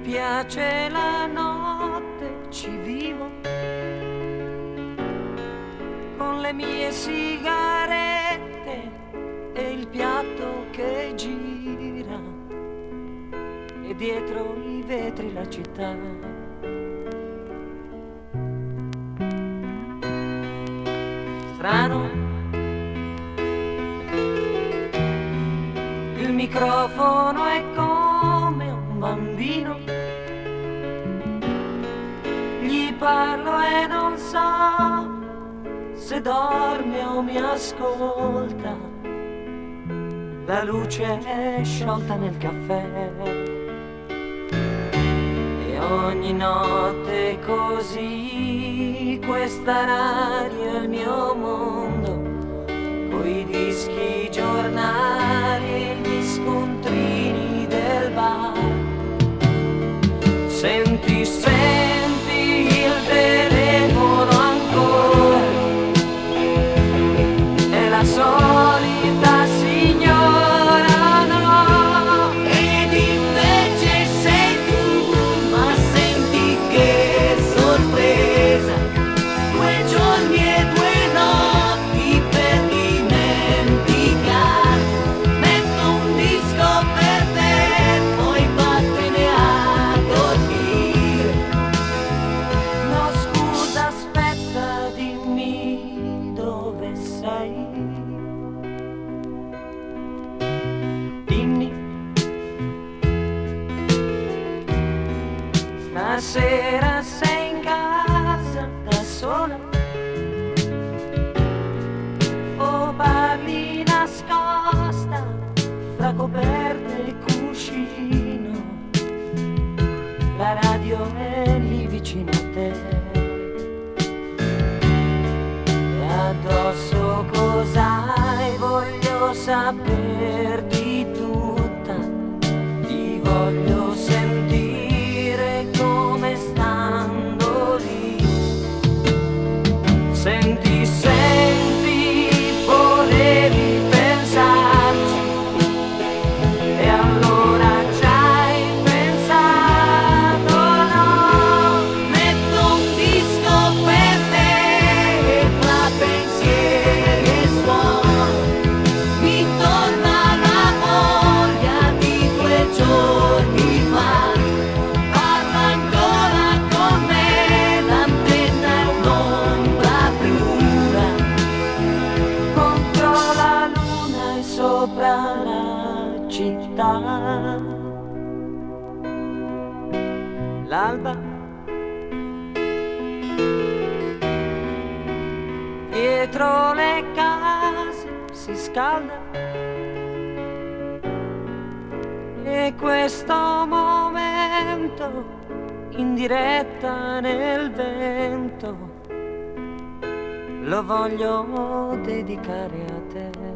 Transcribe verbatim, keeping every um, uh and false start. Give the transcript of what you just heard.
piace la notte, ci vivo con le mie sigarette e il piatto che gira e dietro i vetri la città. Strano, il microfono è come un bambino, gli parlo e non so se dorme o mi ascolta, la luce è sciolta nel caffè e ogni notte così questa radio è il mio mondo, coi dischi, giornali e gli scontrini del bar. Senti, senti il telefono ancora, è la solita signora, no, ed invece sei tu, ma senti che sorpresa, due giorni e due notti per dimenticare, metto un disco per te, poi vattene a dormire. No scusa, aspetta, dimmi dove sei. Dimmi, stasera sei in casa da sola o parli nascosta fra coperte e cuscino, la radio è lì vicino a te e addosso cos'hai, voglio saperti tutta, ti voglio sentire come stando lì. Senti, senti, volevi pensarci e allora ci hai pensato, no, metto un disco per te e tra pensieri e suoni mi torna la voglia di due giorni fa. Parla ancora con me, l'antenna è un'ombra bruna contro la luna e sopra la città. L'alba dietro le case si scalda e questo momento in diretta nel vento lo voglio dedicare a te.